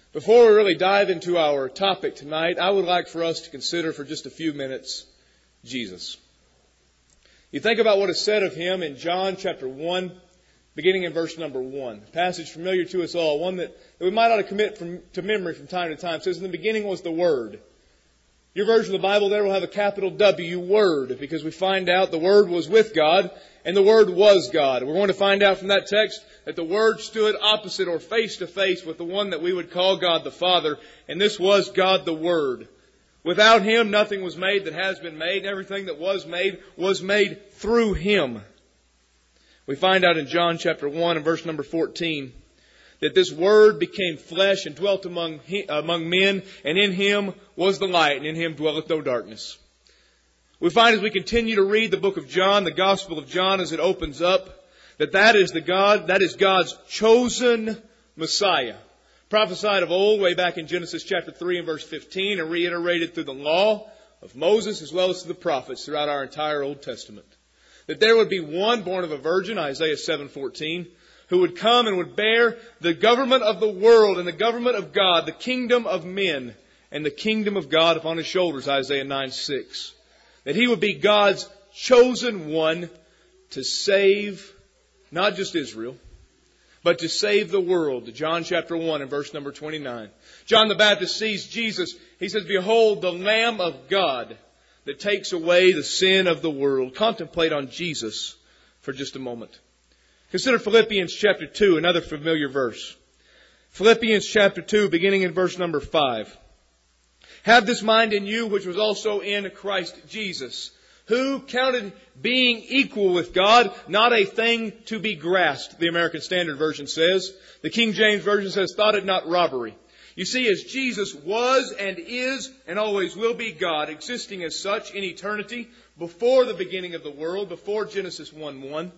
Before we really dive into our topic tonight, I would like for us to consider for just a few minutes Jesus. You think about what is said of Him in John chapter 1, beginning in verse number 1. A passage familiar to us all, one that we might ought to commit to memory from time to time. It says, in the beginning was the Word. Your version of the Bible there will have a capital W, Word, because we find out the Word was with God, and the Word was God. We're going to find out from that text that the Word stood opposite or face to face with the one that we would call God the Father, and this was God the Word. Without Him, nothing was made that has been made. Everything that was made through Him. We find out in John chapter 1 and verse number 14 that this Word became flesh and dwelt among men, and in Him was the light, and in Him dwelleth no darkness. We find as we continue to read the book of John, the Gospel of John, as it opens up, that is God's chosen Messiah. Prophesied of old way back in Genesis chapter 3 and verse 15, and reiterated through the law of Moses as well as through the prophets throughout our entire Old Testament. That there would be one born of a virgin, Isaiah 7:14, who would come and would bear the government of the world and the government of God, the kingdom of men and the kingdom of God upon His shoulders, Isaiah 9:6. That He would be God's chosen one to save not just Israel, but to save the world. John chapter 1 and verse number 29. John the Baptist sees Jesus. He says, behold, the Lamb of God that takes away the sin of the world. Contemplate on Jesus for just a moment. Consider Philippians chapter 2, another familiar verse. Philippians chapter 2, beginning in verse number 5. Have this mind in you, which was also in Christ Jesus, who counted being equal with God not a thing to be grasped, the American Standard Version says. The King James Version says, thought it not robbery. You see, as Jesus was and is and always will be God, existing as such in eternity, before the beginning of the world, before Genesis 1:1,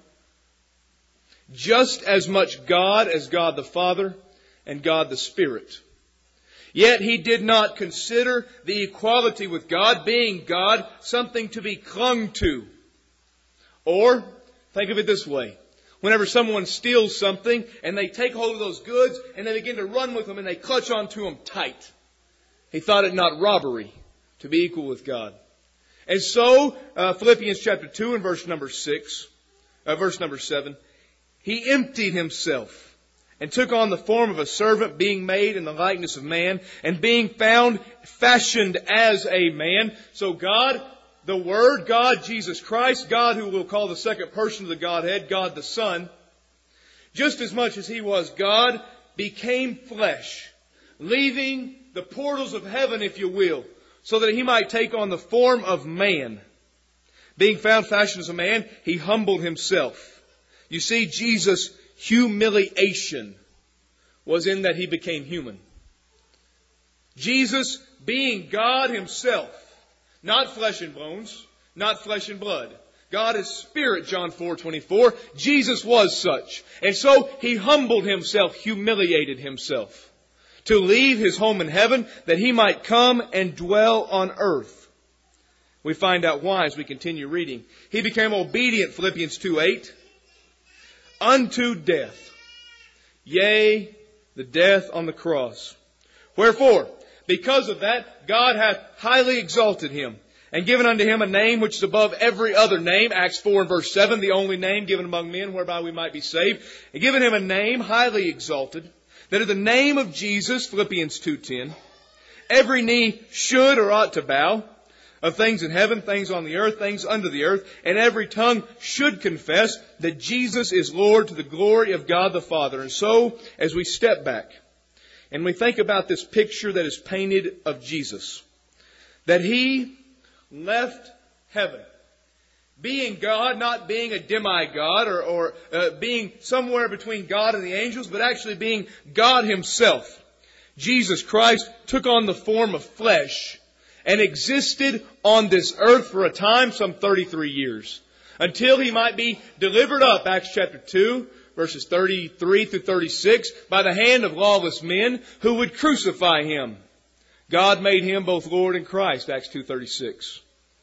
just as much God as God the Father and God the Spirit. Yet He did not consider the equality with God, being God, something to be clung to. Or, think of it this way. Whenever someone steals something and they take hold of those goods and they begin to run with them and they clutch onto them tight. He thought it not robbery to be equal with God. And so, Philippians chapter 2 and verse number 7, He emptied Himself and took on the form of a servant, being made in the likeness of man, and being fashioned as a man. So God, the Word, God, Jesus Christ, God who we'll call the second person of the Godhead, God the Son, just as much as He was God, became flesh, leaving the portals of heaven, if you will, so that He might take on the form of man. Being fashioned as a man, He humbled Himself. You see, Jesus' humiliation was in that He became human. Jesus being God Himself, not flesh and bones, not flesh and blood. God is spirit, John 4:24. Jesus was such. And so He humbled Himself, humiliated Himself, to leave His home in heaven that He might come and dwell on earth. We find out why as we continue reading. He became obedient, Philippians 2:8. Unto death. Yea, the death on the cross. Wherefore, because of that, God hath highly exalted Him, and given unto Him a name which is above every other name. Acts 4 and verse 7, the only name given among men whereby we might be saved. And given Him a name highly exalted, that at the name of Jesus, Philippians 2:10, every knee should or ought to bow, of things in heaven, things on the earth, things under the earth, and every tongue should confess that Jesus is Lord, to the glory of God the Father. And so, as we step back and we think about this picture that is painted of Jesus, that He left heaven, being God, not being a demigod or being somewhere between God and the angels, but actually being God Himself. Jesus Christ took on the form of flesh and existed on this earth for a time, some 33 years, until He might be delivered up, Acts chapter 2, verses 33 through 36, by the hand of lawless men who would crucify Him. God made Him both Lord and Christ, Acts 2:36.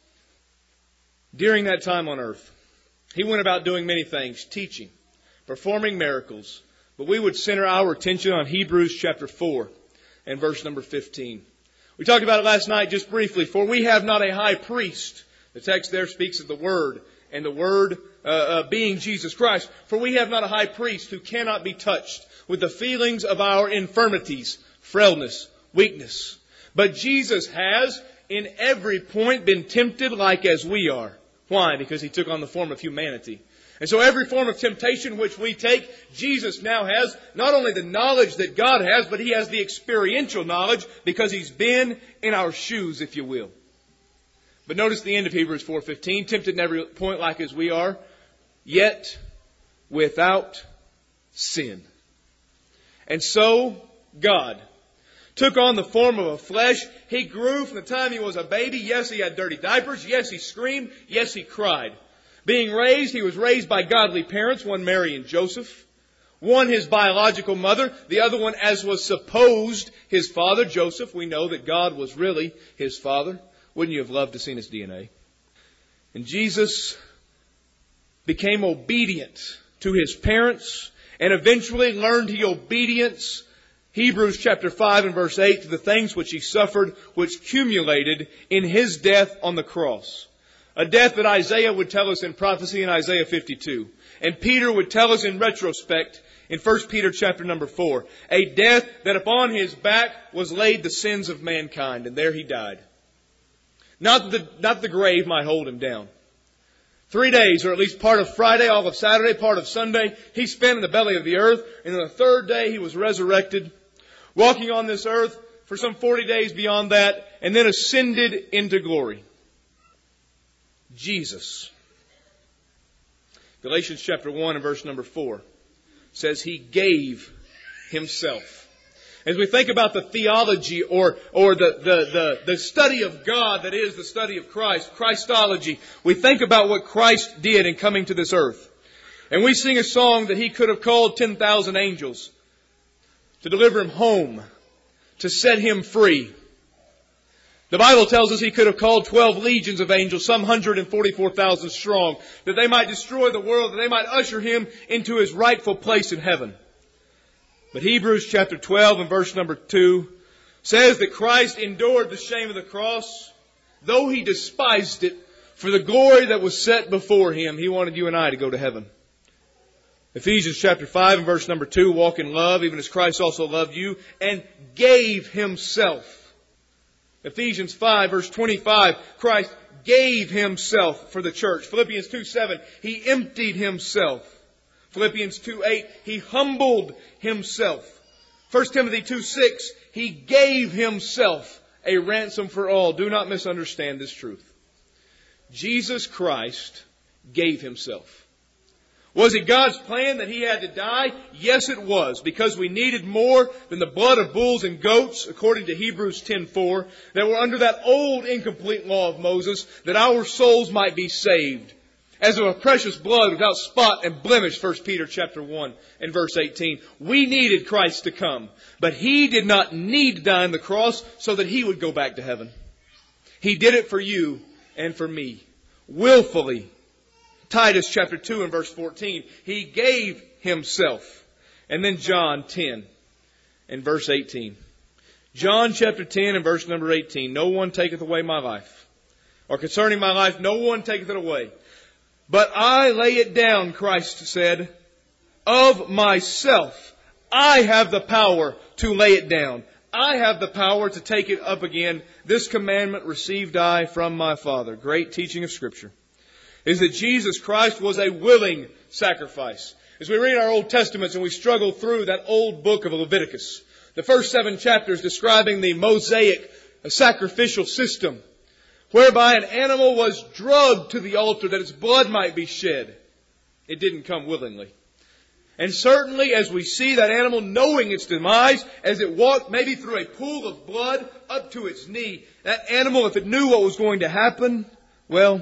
During that time on earth, He went about doing many things, teaching, performing miracles, but we would center our attention on Hebrews chapter 4. and verse number 15. We talked about it last night just briefly. For we have not a high priest. The text there speaks of the Word, and the Word being Jesus Christ. For we have not a high priest who cannot be touched with the feelings of our infirmities, frailness, weakness. But Jesus has in every point been tempted like as we are. Why? Because He took on the form of humanity. And so every form of temptation which we take, Jesus now has not only the knowledge that God has, but He has the experiential knowledge because He's been in our shoes, if you will. But notice the end of Hebrews 4:15, tempted in every point like as we are, yet without sin. And so God took on the form of a flesh. He grew from the time He was a baby. Yes, He had dirty diapers. Yes, He screamed. Yes, He cried. Being raised, He was raised by godly parents, one Mary and Joseph. One His biological mother, the other one as was supposed His father, Joseph. We know that God was really His father. Wouldn't you have loved to see His DNA? And Jesus became obedient to His parents and eventually learned He obedience, Hebrews chapter 5 and verse 8, to the things which He suffered, which cumulated in His death on the cross. A death that Isaiah would tell us in prophecy in Isaiah 52. And Peter would tell us in retrospect in 1 Peter chapter number 4. A death that upon His back was laid the sins of mankind. And there He died. Not the grave might hold Him down. 3 days, or at least part of Friday, all of Saturday, part of Sunday, He spent in the belly of the earth. And on the third day He was resurrected, walking on this earth for some 40 days beyond that, and then ascended into glory. Jesus. Galatians chapter 1 and verse number 4 says He gave Himself. As we think about the theology or the study of God that is the study of Christ, Christology, we think about what Christ did in coming to this earth. And we sing a song that He could have called 10,000 angels to deliver Him home, to set Him free. The Bible tells us He could have called 12 legions of angels, some 144,000 strong, that they might destroy the world, that they might usher Him into His rightful place in heaven. But Hebrews chapter 12 and verse number 2 says that Christ endured the shame of the cross, though He despised it, for the glory that was set before Him. He wanted you and I to go to heaven. Ephesians chapter 5 and verse number 2, walk in love, even as Christ also loved you, and gave Himself. Ephesians 5 verse 25, Christ gave Himself for the church. Philippians 2:7, He emptied Himself. Philippians 2:8, He humbled Himself. 1 Timothy 2:6, He gave Himself a ransom for all. Do not misunderstand this truth. Jesus Christ gave Himself. Was it God's plan that He had to die? Yes, it was, because we needed more than the blood of bulls and goats, according to Hebrews 10:4, that were under that old incomplete law of Moses, that our souls might be saved. As of a precious blood without spot and blemish, 1 Peter chapter 1 and verse 18. We needed Christ to come, but He did not need to die on the cross so that He would go back to heaven. He did it for you and for me, willfully. Titus chapter 2 and verse 14. He gave Himself. And then John 10 and verse 18. John chapter 10 and verse number 18. No one taketh away my life. Or concerning my life, no one taketh it away. But I lay it down, Christ said, of myself. I have the power to lay it down. I have the power to take it up again. This commandment received I from my Father. Great teaching of Scripture is that Jesus Christ was a willing sacrifice. As we read our Old Testaments and we struggle through that old book of Leviticus, the first 7 chapters describing the Mosaic sacrificial system, whereby an animal was drugged to the altar that its blood might be shed. It didn't come willingly. And certainly as we see that animal knowing its demise, as it walked maybe through a pool of blood up to its knee, that animal, if it knew what was going to happen, well,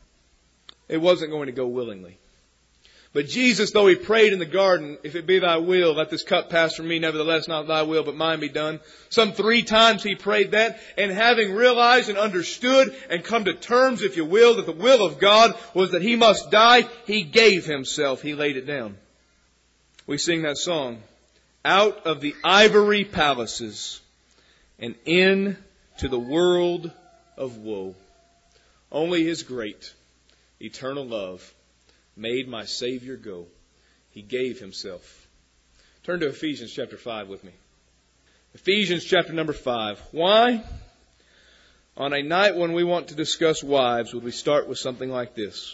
it wasn't going to go willingly. But Jesus, though He prayed in the garden, if it be Thy will, let this cup pass from me, nevertheless not Thy will, but mine be done. Some 3 times He prayed that, and having realized and understood and come to terms, if you will, that the will of God was that He must die, He gave Himself. He laid it down. We sing that song, out of the ivory palaces and into the world of woe. Only His great, eternal love made my Savior go. He gave Himself. Turn to Ephesians chapter 5 with me. Ephesians chapter number 5. Why, on a night when we want to discuss wives, would we start with something like this?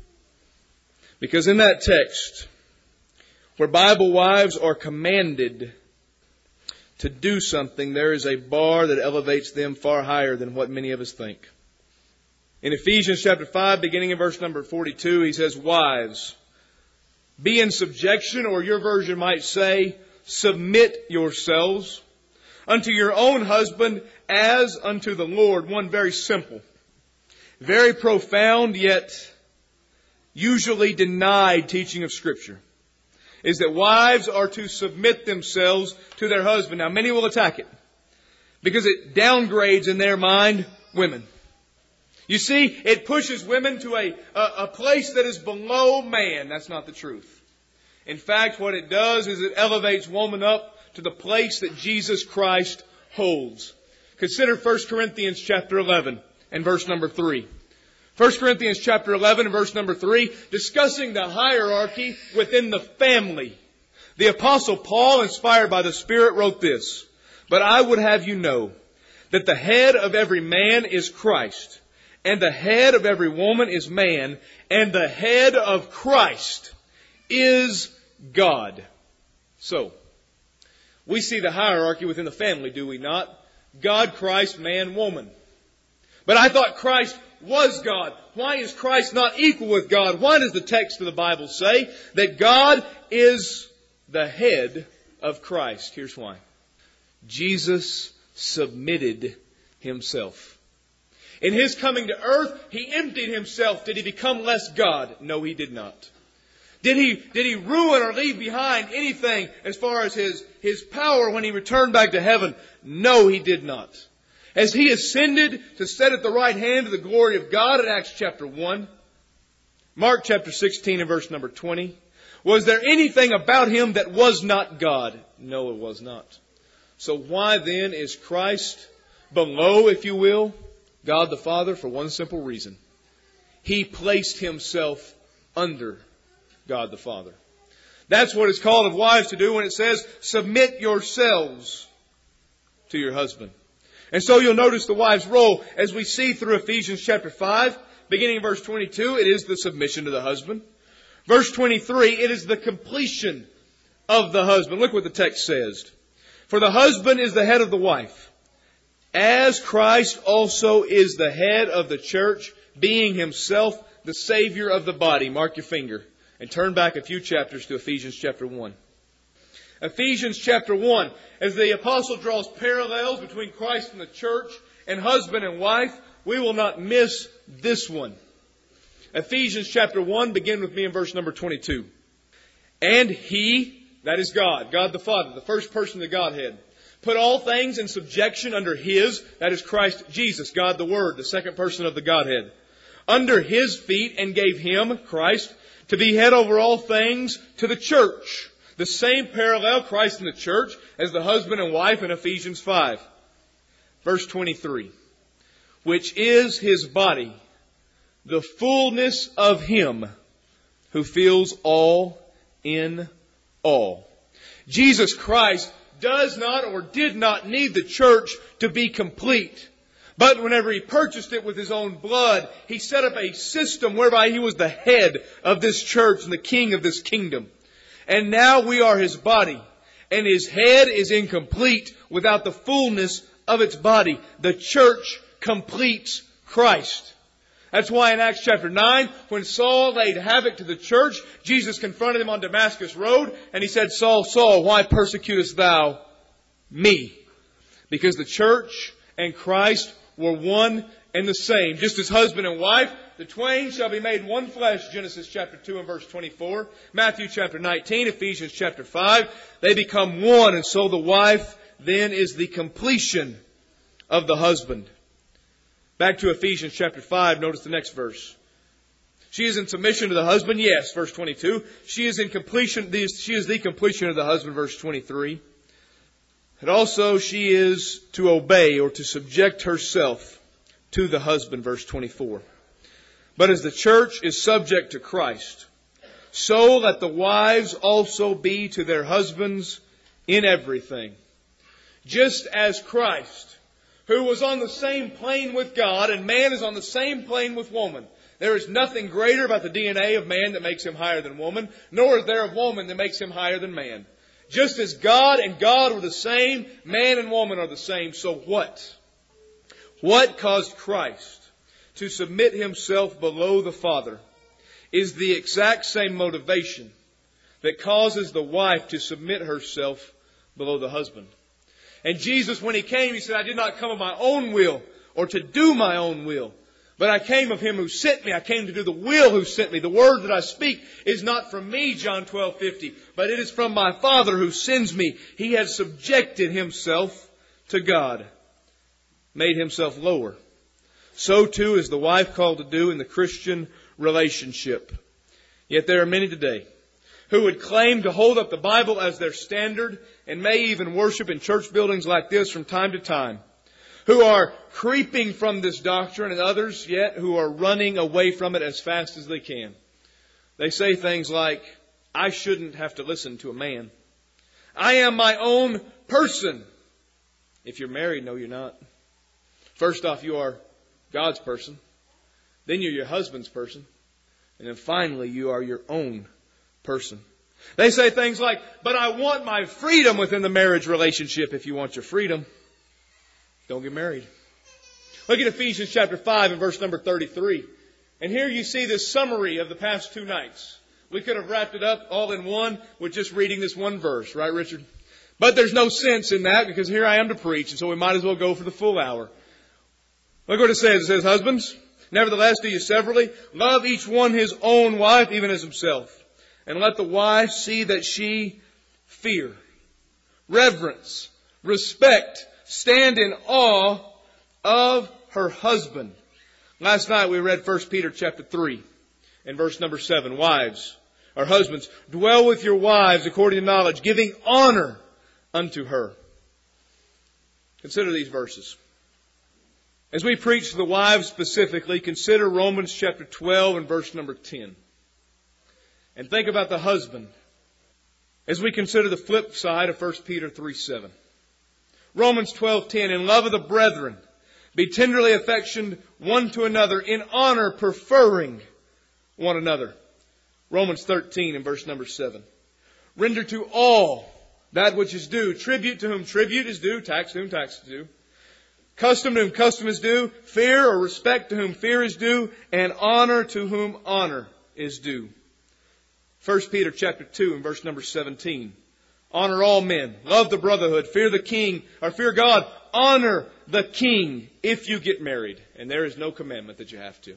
Because in that text, where Bible wives are commanded to do something, there is a bar that elevates them far higher than what many of us think. In Ephesians chapter 5, beginning in verse number 42, he says, Wives, be in subjection, or your version might say, submit yourselves unto your own husband as unto the Lord. One very simple, very profound, yet usually denied teaching of Scripture is that wives are to submit themselves to their husband. Now, many will attack it because it downgrades in their mind women. You see, it pushes women to a place that is below man. That's not the truth. In fact, what it does is it elevates woman up to the place that Jesus Christ holds. Consider 1 Corinthians chapter 11 and verse number 3. 1 Corinthians chapter 11 and verse number 3, discussing the hierarchy within the family. The Apostle Paul, inspired by the Spirit, wrote this, But I would have you know that the head of every man is Christ, and the head of every woman is man, and the head of Christ is God. So, we see the hierarchy within the family, do we not? God, Christ, man, woman. But I thought Christ was God. Why is Christ not equal with God? Why does the text of the Bible say that God is the head of Christ? Here's why. Jesus submitted Himself. In His coming to earth, He emptied Himself. Did He become less God? No, He did not. Did He ruin or leave behind anything as far as His power when He returned back to heaven? No, He did not. As He ascended to sit at the right hand of the glory of God in Acts chapter 1, Mark chapter 16 and verse number 20, was there anything about Him that was not God? No, it was not. So why then is Christ below, if you will, God the Father? For one simple reason. He placed Himself under God the Father. That's what it's called of wives to do when it says, submit yourselves to your husband. And so you'll notice the wife's role as we see through Ephesians chapter 5, beginning in verse 22, it is the submission to the husband. Verse 23, it is the completion of the husband. Look what the text says. For the husband is the head of the wife, as Christ also is the head of the church, being Himself the Savior of the body. Mark your finger and turn back a few chapters to Ephesians chapter 1. Ephesians chapter 1, as the apostle draws parallels between Christ and the church and husband and wife, we will not miss this one. Ephesians chapter 1, begin with me in verse number 22. And He, that is God, God the Father, the first person of the Godhead, put all things in subjection under His, that is Christ Jesus, God the Word, the second person of the Godhead, under His feet, and gave Him, Christ, to be head over all things to the church. The same parallel, Christ and the church, as the husband and wife in Ephesians 5. Verse 23. Which is His body, the fullness of Him who fills all in all. Jesus Christ does not or did not need the church to be complete. But whenever He purchased it with His own blood, He set up a system whereby He was the head of this church and the king of this kingdom. And now we are His body. And His head is incomplete without the fullness of its body. The church completes Christ. That's why in Acts chapter 9, when Saul laid havoc to the church, Jesus confronted him on Damascus Road, and He said, Saul, Saul, why persecutest thou me? Because the church and Christ were one and the same. Just as husband and wife, the twain shall be made one flesh, Genesis chapter 2 and verse 24. Matthew chapter 19, Ephesians chapter 5. They become one, and so the wife then is the completion of the husband. Back to Ephesians chapter 5, notice the next verse. She is in submission to the husband, yes, verse 22. She is the completion of the husband, verse 23. And also she is to obey or to subject herself to the husband, verse 24. But as the church is subject to Christ, so let the wives also be to their husbands in everything. Just as Christ, who was on the same plane with God, and man is on the same plane with woman. There is nothing greater about the DNA of man that makes him higher than woman, nor is there of woman that makes him higher than man. Just as God and God were the same, man and woman are the same. So what? What caused Christ to submit Himself below the Father is the exact same motivation that causes the wife to submit herself below the husband. And Jesus, when He came, He said, I did not come of my own will or to do my own will, but I came of Him who sent me. I came to do the will who sent me. The word that I speak is not from me, John 12:50, but it is from my Father who sends me. He has subjected Himself to God, made Himself lower. So too is the wife called to do in the Christian relationship. Yet there are many today who would claim to hold up the Bible as their standard and may even worship in church buildings like this from time to time, who are creeping from this doctrine, and others yet who are running away from it as fast as they can. They say things like, I shouldn't have to listen to a man. I am my own person. If you're married, no, you're not. First off, you are God's person. Then you're your husband's person. And then finally, you are your own person. They say things like, but I want my freedom within the marriage relationship. If you want your freedom, don't get married. Look at Ephesians chapter 5 and verse number 33. And here you see this summary of the past 2 nights. We could have wrapped it up all in one with just reading this one verse, right, Richard? But there's no sense in that because here I am to preach, and so we might as well go for the full hour. Look what it says. It says, husbands, nevertheless do you severally love each one his own wife, even as himself. And let the wife see that she fear, reverence, respect, stand in awe of her husband. Last night we read 1 Peter chapter 3 and verse number 7. Wives, or husbands, dwell with your wives according to knowledge, giving honor unto her. Consider these verses. As we preach to the wives specifically, consider Romans chapter 12 and verse number 10. And think about the husband as we consider the flip side of 1 Peter 3:7. Romans 12:10, in love of the brethren, be tenderly affectioned one to another, in honor preferring one another. Romans 13 and verse number 7. Render to all that which is due, tribute to whom tribute is due, tax to whom tax is due, custom to whom custom is due, fear or respect to whom fear is due, and honor to whom honor is due. 1 Peter chapter 2 and verse number 17. Honor all men, love the brotherhood, fear the king, or fear God, honor the king if you get married. And there is no commandment that you have to.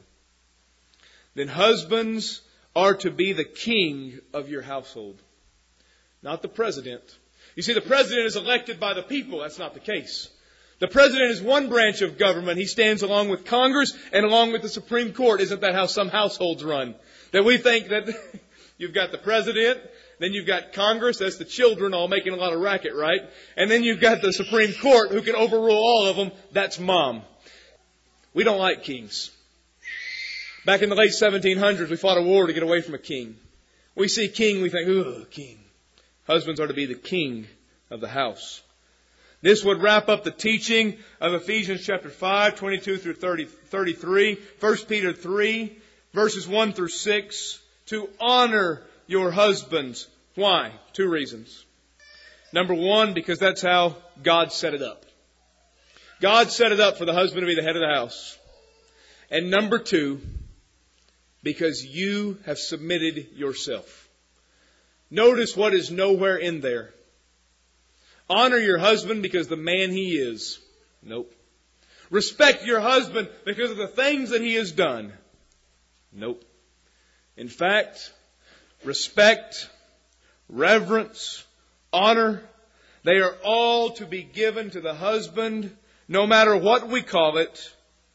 Then husbands are to be the king of your household, not the president. You see, the president is elected by the people. That's not the case. The president is one branch of government. He stands along with Congress and along with the Supreme Court. Isn't that how some households run? That we think that you've got the president, then you've got Congress, that's the children all making a lot of racket, right? And then you've got the Supreme Court who can overrule all of them. That's mom. We don't like kings. Back in the late 1700s, we fought a war to get away from a king. We see king, we think, ugh, king. Husbands are to be the king of the house. This would wrap up the teaching of Ephesians chapter 5, 22 through 33, 1 Peter 3, verses 1 through 6, to honor your husbands. Why? 2 reasons. Number 1, because that's how God set it up. God set it up for the husband to be the head of the house. And number 2, because you have submitted yourself. Notice what is nowhere in there. Honor your husband because the man he is. Nope. Respect your husband because of the things that he has done. Nope. In fact, respect, reverence, honor, they are all to be given to the husband, no matter what we call it,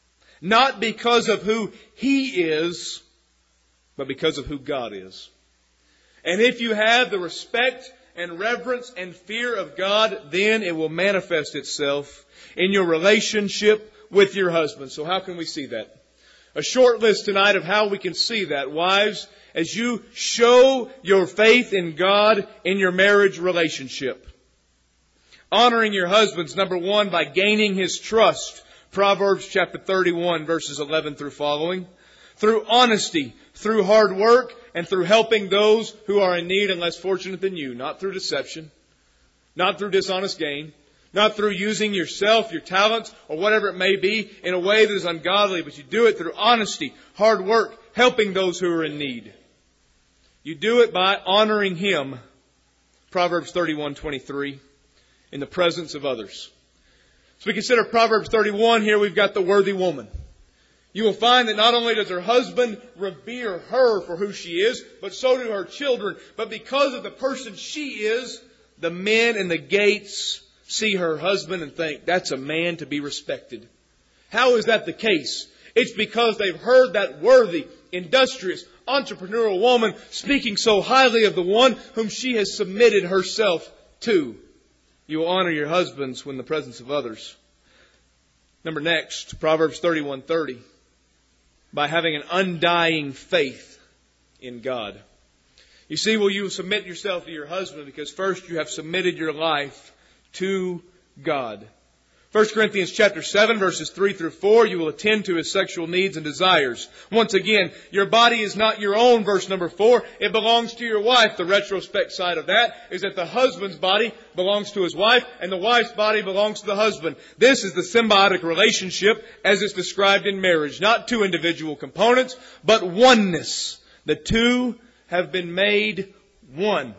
not because of who he is, but because of who God is. And if you have the respect and reverence and fear of God, then it will manifest itself in your relationship with your husband. So how can we see that? A short list tonight of how we can see that. Wives, as you show your faith in God in your marriage relationship. Honoring your husbands, number one, by gaining his trust. Proverbs chapter 31, verses 11 through following. Through honesty, through hard work, and through helping those who are in need and less fortunate than you. Not through deception, not through dishonest gain, not through using yourself, your talents, or whatever it may be in a way that is ungodly, but you do it through honesty, hard work, helping those who are in need. You do it by honoring him. Proverbs 31:23, in the presence of others. So we consider Proverbs 31. Here we've got the worthy woman. You will find that not only does her husband revere her for who she is, but so do her children. But because of the person she is, the men in the gates see her husband and think, that's a man to be respected. How is that the case? It's because they've heard that worthy, industrious, entrepreneurial woman speaking so highly of the one whom she has submitted herself to. You will honor your husbands when in the presence of others. Number next, Proverbs 31:30. By having an undying faith in God. You see, will you submit yourself to your husband because first you have submitted your life to God. 1 Corinthians chapter 7, verses 3 through 4, you will attend to his sexual needs and desires. Once again, your body is not your own, verse number 4. It belongs to your wife. The retrospect side of that is that the husband's body belongs to his wife and the wife's body belongs to the husband. This is the symbiotic relationship as it's described in marriage. Not two individual components, but oneness. The two have been made one.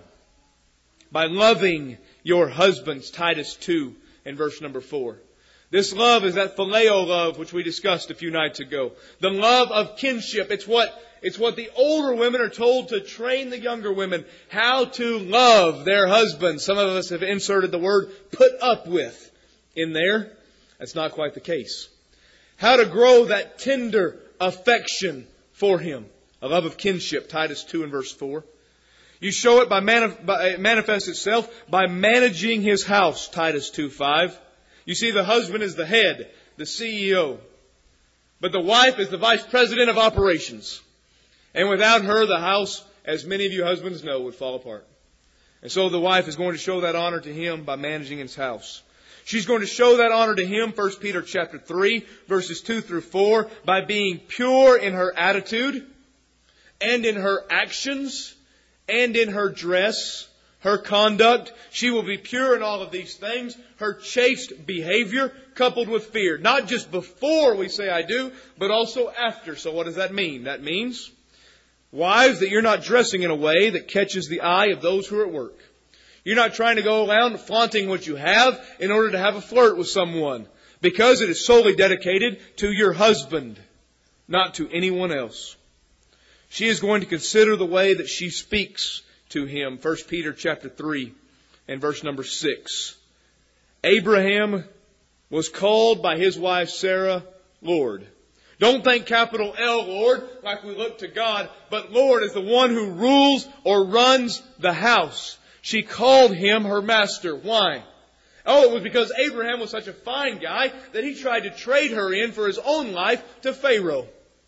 By loving your husbands, Titus 2. In verse number 4. This love is that phileo love which we discussed a few nights ago. The love of kinship. It's what the older women are told to train the younger women how to love their husbands. Some of us have inserted the word put up with in there. That's not quite the case. How to grow that tender affection for him. A love of kinship. Titus 2 and verse 4. You show it it manifests itself by managing his house, Titus 2:5. You see, the husband is the head, the CEO. But the wife is the vice president of operations. And without her, the house, as many of you husbands know, would fall apart. And so the wife is going to show that honor to him by managing his house. She's going to show that honor to him, 1 Peter chapter 3, verses 2 through 4, by being pure in her attitude and in her actions and in her dress, her conduct. She will be pure in all of these things. Her chaste behavior coupled with fear. Not just before we say I do, but also after. So what does that mean? That means, wives, that you're not dressing in a way that catches the eye of those who are at work. You're not trying to go around flaunting what you have in order to have a flirt with someone. Because it is solely dedicated to your husband, not to anyone else. She is going to consider the way that she speaks to him. 1 Peter chapter 3 and verse number 6. Abraham was called by his wife Sarah, Lord. Don't think capital L, Lord, like we look to God, but Lord is the one who rules or runs the house. She called him her master. Why? Oh, it was because Abraham was such a fine guy that he tried to trade her in for his own life to Pharaoh.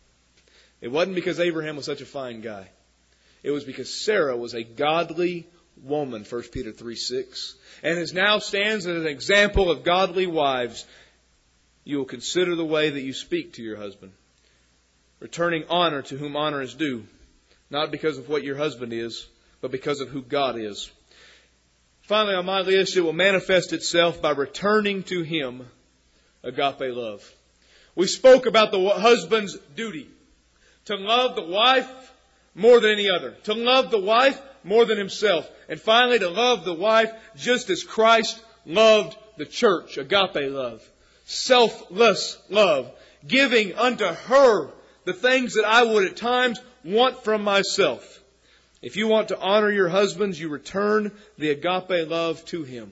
It wasn't because Abraham was such a fine guy. It was because Sarah was a godly woman, 1 Peter 3:6. And as now stands as an example of godly wives, you will consider the way that you speak to your husband. Returning honor to whom honor is due. Not because of what your husband is, but because of who God is. Finally, on my list, it will manifest itself by returning to him agape love. We spoke about the husband's duty. To love the wife more than any other. To love the wife more than himself. And finally, to love the wife just as Christ loved the church. Agape love. Selfless love. Giving unto her the things that I would at times want from myself. If you want to honor your husbands, you return the agape love to him.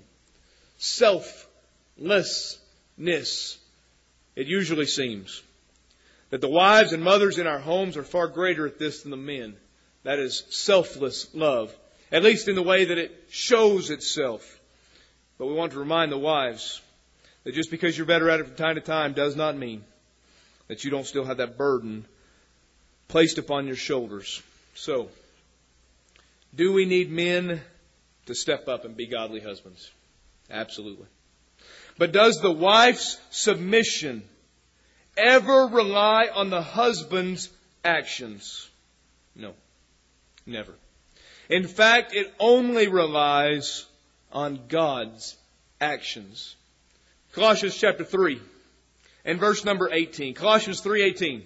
Selflessness. It usually seems that the wives and mothers in our homes are far greater at this than the men. That is selfless love. at least in the way that it shows itself. But we want to remind the wives that just because you're better at it from time to time does not mean that you don't still have that burden placed upon your shoulders. So, do we need men to step up and be godly husbands? Absolutely. But does the wife's submission ever rely on the husband's actions? No. Never. In fact, it only relies on God's actions. Colossians chapter 3 and verse number 18. Colossians 3:18.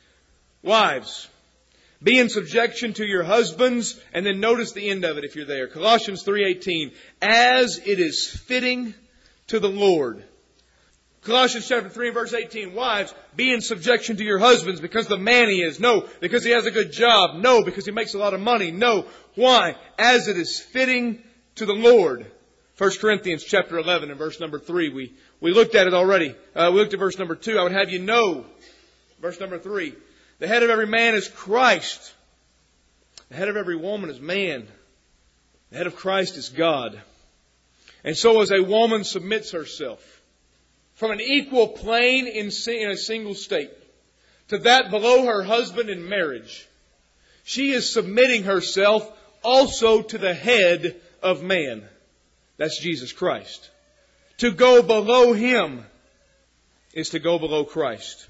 Wives, be in subjection to your husbands, and then notice the end of it if you're there. Colossians 3:18. As it is fitting to the Lord. Colossians chapter 3 and verse 18. Wives, be in subjection to your husbands because the man he is. No, because he has a good job. No, because he makes a lot of money. No. Why? As it is fitting to the Lord. 1 Corinthians chapter 11 and verse number 3. We looked at it already. We looked at verse number 2. I would have you know, verse number 3. The head of every man is Christ. The head of every woman is man. The head of Christ is God. And so as a woman submits herself from an equal plane in a single state to that below her husband in marriage, she is submitting herself also to the head of man. That's Jesus Christ. To go below Him is to go below Christ.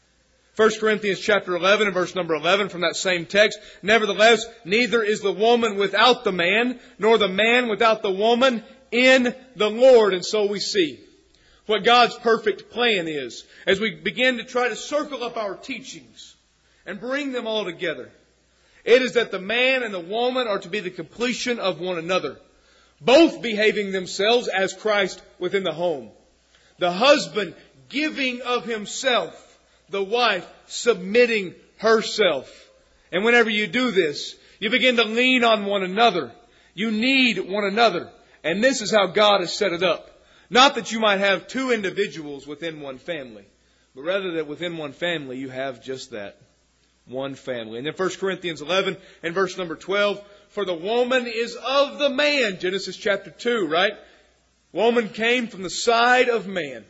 1 Corinthians chapter 11 and verse number 11 from that same text. Nevertheless, neither is the woman without the man, nor the man without the woman in the Lord. And so we see what God's perfect plan is as we begin to try to circle up our teachings and bring them all together. It is that the man and the woman are to be the completion of one another, both behaving themselves as Christ within the home. The husband giving of himself, the wife submitting herself. And whenever you do this, you begin to lean on one another. You need one another. And this is how God has set it up. Not that you might have two individuals within one family, but rather that within one family you have just that. One family. And then 1 Corinthians 11 and verse number 12. For the woman is of the man. Genesis chapter 2, right? Woman came from the side of man.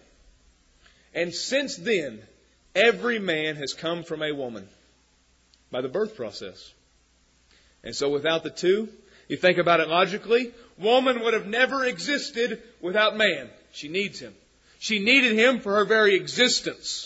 And since then, every man has come from a woman by the birth process. And so without the two, you think about it logically, woman would have never existed without man. She needs him. She needed him for her very existence.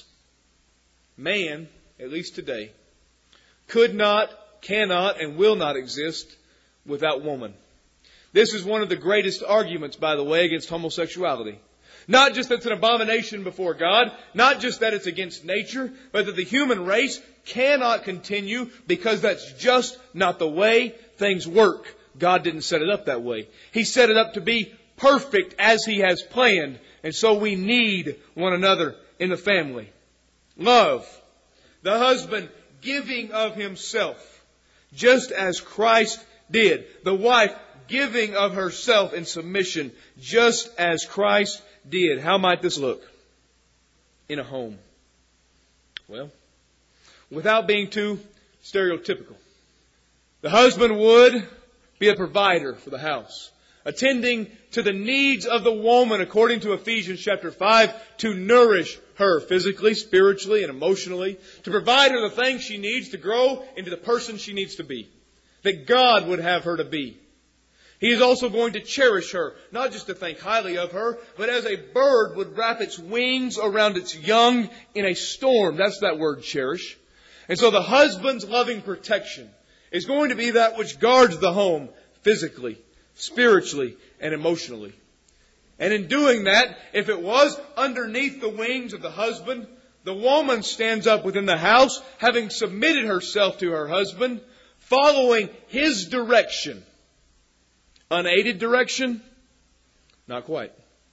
Man, at least today, could not, cannot, and will not exist without woman. This is one of the greatest arguments, by the way, against homosexuality. Not just that it's an abomination before God, not just that it's against nature, but that the human race cannot continue because that's just not the way things work. God didn't set it up that way. He set it up to be perfect as He has planned. And so we need one another in the family. Love. The husband giving of himself, just as Christ did. The wife giving of herself in submission, just as Christ did. How might this look in a home? Well, without being too stereotypical, the husband would be a provider for the house, attending to the needs of the woman according to Ephesians chapter 5, to nourish her physically, spiritually, and emotionally, to provide her the things she needs to grow into the person she needs to be, that God would have her to be. He is also going to cherish her, not just to think highly of her, but as a bird would wrap its wings around its young in a storm. That's that word, cherish. And so the husband's loving protection is going to be that which guards the home physically, spiritually, and emotionally. And in doing that, if it was underneath the wings of the husband, the woman stands up within the house, having submitted herself to her husband, following his direction. Unaided direction? Not quite.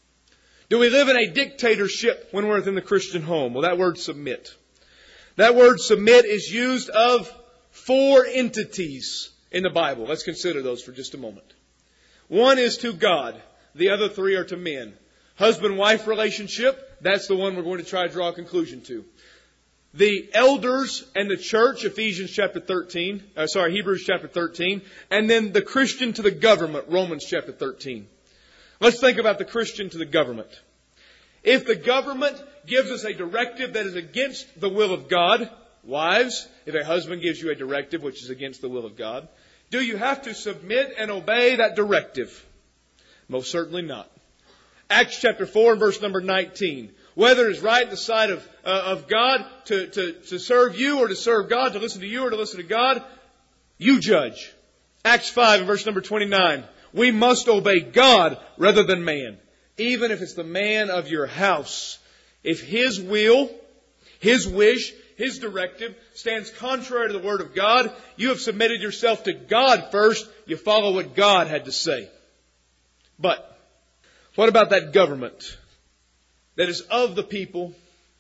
Do we live in a dictatorship when we're within the Christian home? Well, that word submit. That word submit is used of 4 entities in the Bible. Let's consider those for just a moment. One is to God. The other 3 are to men. Husband-wife relationship, that's the one we're going to try to draw a conclusion to. the elders and the church, Hebrews chapter 13, and then the Christian to the government, Romans chapter 13. Let's think about the Christian to the government. If the government gives us a directive that is against the will of God, wives, if a husband gives you a directive which is against the will of God, do you have to submit and obey that directive? Most certainly not. Acts chapter 4 and verse number 19. Whether it's right in the sight of God to serve you or to serve God, to listen to you or to listen to God, you judge. Acts 5 and verse number 29. We must obey God rather than man. Even if it's the man of your house. If his will, his wish, his directive stands contrary to the Word of God, you have submitted yourself to God first. You follow what God had to say. But what about that government that is of the people,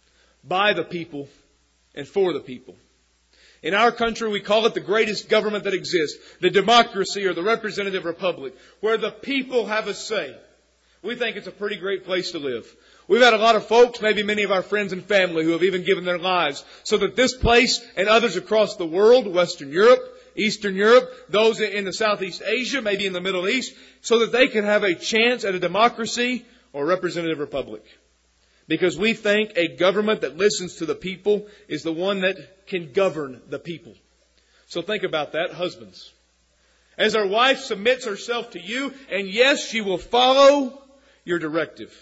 by the people, and for the people? In our country, we call it the greatest government that exists, the democracy or the representative republic, where the people have a say. We think it's a pretty great place to live. We've had a lot of folks, maybe many of our friends and family, who have even given their lives so that this place and others across the world, Western Europe, Eastern Europe, those in the Southeast Asia, maybe in the Middle East, so that they can have a chance at a democracy or representative republic. Because we think a government that listens to the people is the one that can govern the people. So think about that, husbands. As our wife submits herself to you, and yes, she will follow your directive.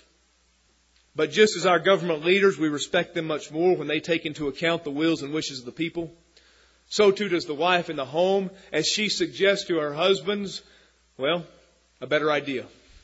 But just as our government leaders, we respect them much more when they take into account the wills and wishes of the people, so too does the wife in the home as she suggests to her husbands, well, a better idea,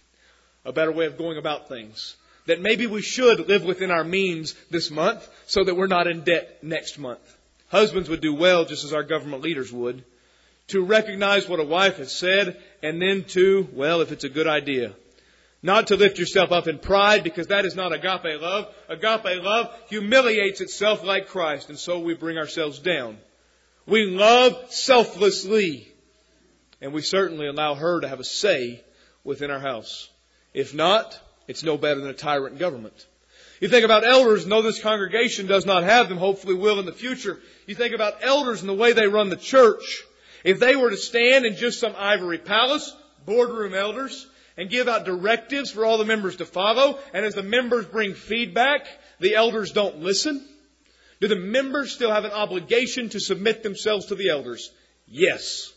a better way of going about things. That maybe we should live within our means this month so that we're not in debt next month. Husbands would do well, just as our government leaders would, to recognize what a wife has said and then to, well, if it's a good idea, not to lift yourself up in pride, because that is not agape love. Agape love humiliates itself like Christ, and so we bring ourselves down. We love selflessly, and we certainly allow her to have a say within our house. If not, it's no better than a tyrant government. You think about elders, and though this congregation does not have them, hopefully will in the future. You think about elders and the way they run the church. If they were to stand in just some ivory palace, boardroom elders, and give out directives for all the members to follow, and as the members bring feedback, the elders don't listen, do the members still have an obligation to submit themselves to the elders? Yes.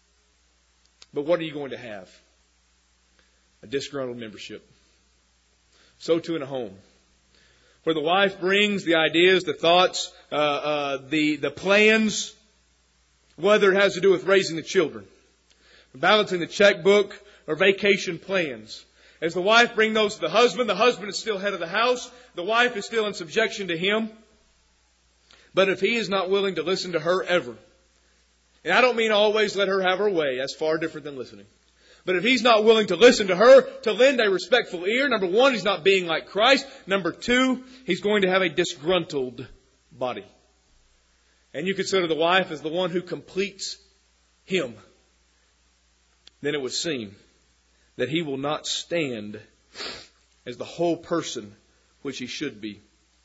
But what are you going to have? A disgruntled membership. So too in a home, where the wife brings the ideas, the thoughts, the plans, whether it has to do with raising the children, balancing the checkbook, or vacation plans. As the wife brings those to the husband is still head of the house. The wife is still in subjection to him. But if he is not willing to listen to her ever, and I don't mean always let her have her way, that's far different than listening. But if he's not willing to listen to her, to lend a respectful ear, number one, he's not being like Christ. Number two, he's going to have a disgruntled body. And you consider the wife as the one who completes him. Then it would seem that he will not stand as the whole person which he should be.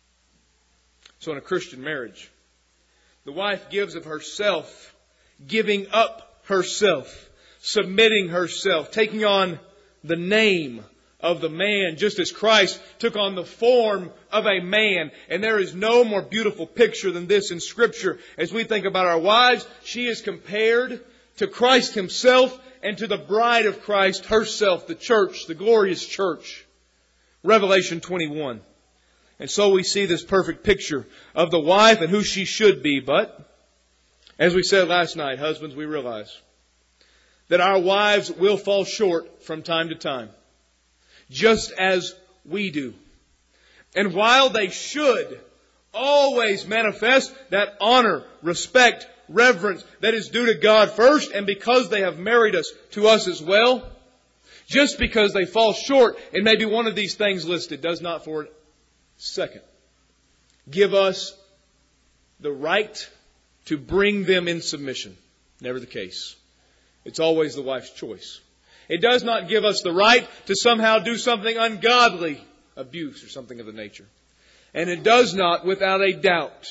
So in a Christian marriage, the wife gives of herself, giving up herself, submitting herself, taking on the name of the man, just as Christ took on the form of a man. And there is no more beautiful picture than this in Scripture. As we think about our wives, she is compared to Christ Himself and to the bride of Christ herself, the church, the glorious church. Revelation 21. And so we see this perfect picture of the wife and who she should be. But, as we said last night, husbands, we realize that our wives will fall short from time to time, just as we do. And while they should always manifest that honor, respect, reverence that is due to God first, and because they have married us to us as well, just because they fall short in maybe one of these things listed does not for a second give us the right to bring them in submission. Never the case. It's always the wife's choice. It does not give us the right to somehow do something ungodly, abuse or something of the nature. And it does not, without a doubt,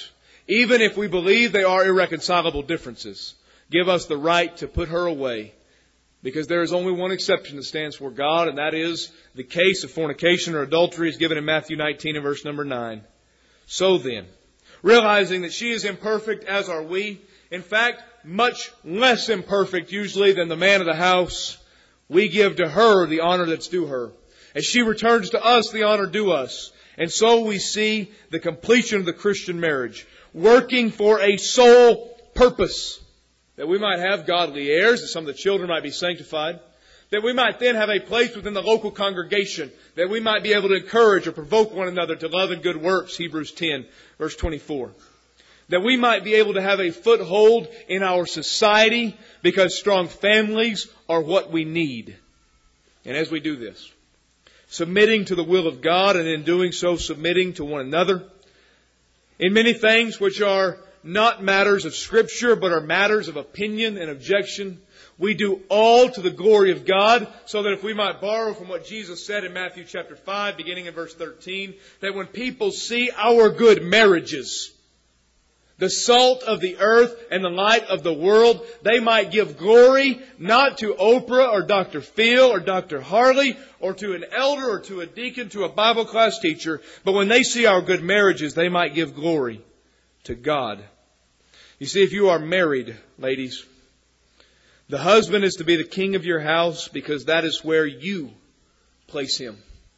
even if we believe they are irreconcilable differences, give us the right to put her away. Because there is only one exception that stands for God, and that is the case of fornication or adultery is given in Matthew 19 and verse number 9. So then, realizing that she is imperfect, as are we, in fact, much less imperfect usually than the man of the house, we give to her the honor that's due her. As she returns to us the honor due us. And so we see the completion of the Christian marriage, working for a sole purpose. That we might have godly heirs, that some of the children might be sanctified. That we might then have a place within the local congregation. That we might be able to encourage or provoke one another to love and good works, Hebrews 10, verse 24. That we might be able to have a foothold in our society because strong families are what we need. And as we do this, submitting to the will of God and in doing so submitting to one another, in many things which are not matters of Scripture, but are matters of opinion and objection. We do all to the glory of God, so that if we might borrow from what Jesus said in Matthew chapter 5, beginning in verse 13, that when people see our good marriages, the salt of the earth and the light of the world, they might give glory not to Oprah or Dr. Phil or Dr. Harley or to an elder or to a deacon, to a Bible class teacher, but when they see our good marriages, they might give glory to God. You see, if you are married, ladies, the husband is to be the king of your house because that is where you place him.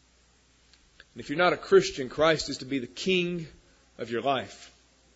And if you're not a Christian, Christ is to be the king of your life.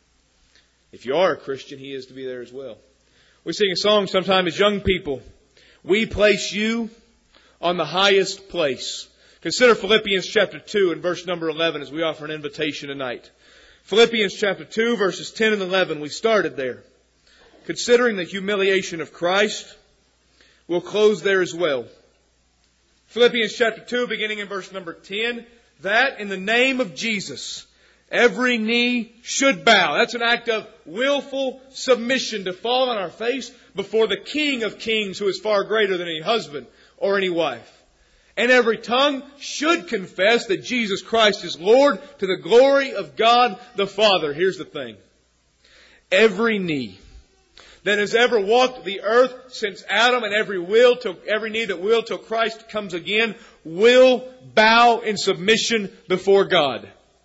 If you are a Christian, He is to be there as well. We sing a song sometimes as young people. We place you on the highest place. Consider Philippians chapter 2 and verse number 11 as we offer an invitation tonight. Philippians chapter 2 verses 10 and 11. We started there. Considering the humiliation of Christ, we'll close there as well. Philippians chapter 2 beginning in verse number 10. That in the name of Jesus, every knee should bow. That's an act of willful submission to fall on our face before the King of Kings, who is far greater than any husband or any wife. And every tongue should confess that Jesus Christ is Lord to the glory of God the Father. Here's the thing. Every knee that has ever walked the earth since Adam, and every knee that will till Christ comes again, will bow in submission before God.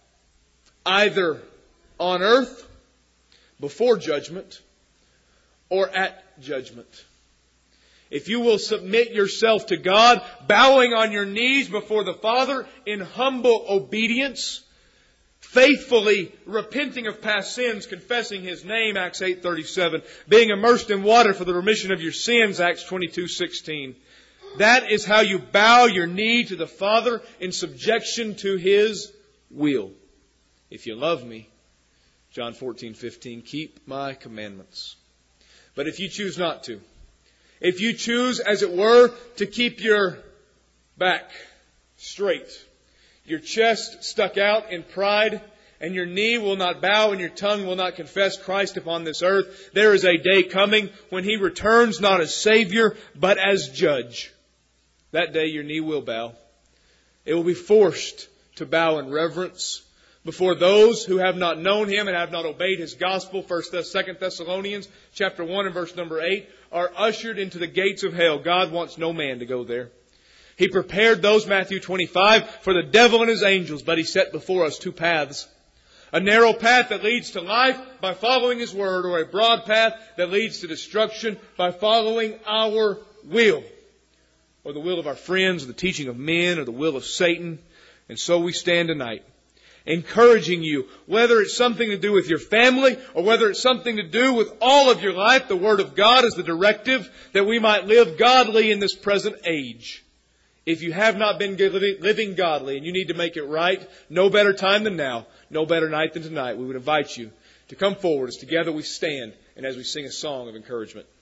Either on earth, before judgment, or at judgment. If you will submit yourself to God, bowing on your knees before the Father in humble obedience, faithfully repenting of past sins, confessing His name, Acts 8:37, being immersed in water for the remission of your sins, Acts 22:16. That is how you bow your knee to the Father in subjection to His will. If you love me, John 14:15, keep my commandments. But if you choose not to, if you choose, as it were, to keep your back straight, your chest stuck out in pride, and your knee will not bow and your tongue will not confess Christ upon this earth, there is a day coming when He returns not as Savior, but as Judge. That day your knee will bow. It will be forced to bow in reverence before those who have not known Him and have not obeyed His gospel. 2 Thessalonians chapter 1 and verse number 8 are ushered into the gates of hell. God wants no man to go there. He prepared those, Matthew 25, for the devil and his angels, but He set before us two paths. A narrow path that leads to life by following His word, or a broad path that leads to destruction by following our will, or the will of our friends, or the teaching of men, or the will of Satan. And so we stand tonight, encouraging you, whether it's something to do with your family or whether it's something to do with all of your life, the Word of God is the directive that we might live godly in this present age. If you have not been living godly and you need to make it right, no better time than now, no better night than tonight. We would invite you to come forward as together we stand and as we sing a song of encouragement.